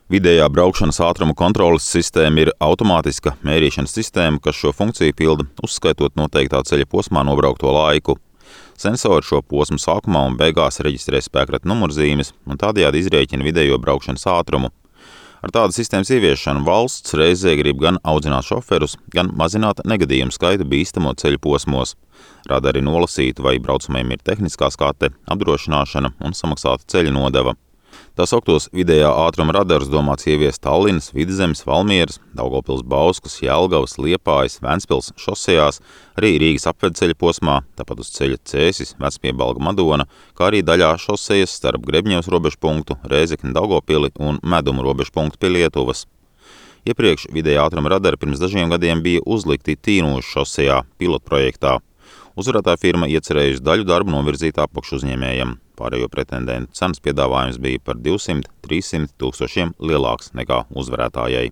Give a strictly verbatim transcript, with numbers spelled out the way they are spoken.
Vidējā braukšanas ātruma kontroles sistēma ir automātiska mērīšanas sistēma, kas šo funkciju pilda, uzskaitot noteiktā ceļa posmā nobraukto laiku. Sensori šo posmu sākumā un beigās reģistrē spēkrata numurzīmes un tādējādi izrēķina vidējo braukšanas ātrumu. Ar tādu sistēmas ieviešanu valsts reizē grib gan audzināt šoferus, gan mazināt negadījumu skaitu bīstamo ceļu posmos. Rada arī nolasīt, vai braucamajam ir tehniskā skate, apdrošināšana un samaksāta ceļa nodeva. Tā sauktos vidējā ātruma radarus domāts ieviest Tallinas, Vidzemes, Valmieras, Daugavpils, Bauskas, Jelgavas, Liepājas, Ventspils šosejās, arī Rīgas apvedceļa posmā, tāpat uz ceļa Cēsis, Vecpiebalga, Madona, kā arī daļā šosejas starp Grebņevas robežpunktu, Rēzekni, Daugavpili un Medumu robežpunktu pie Lietuvas. Iepriekš vidējā ātruma radari pirms dažiem gadiem bija uzlikti Tīnūžas šosejā pilotprojektā. Uzvarētāja firma iecerējusi daļu darbu novirzīt apakšu uzņēmējiem. Pārējo pretendentu cenas piedāvājums bija par divsimt līdz trīssimt tūkstošiem lielāks nekā uzvarētājai.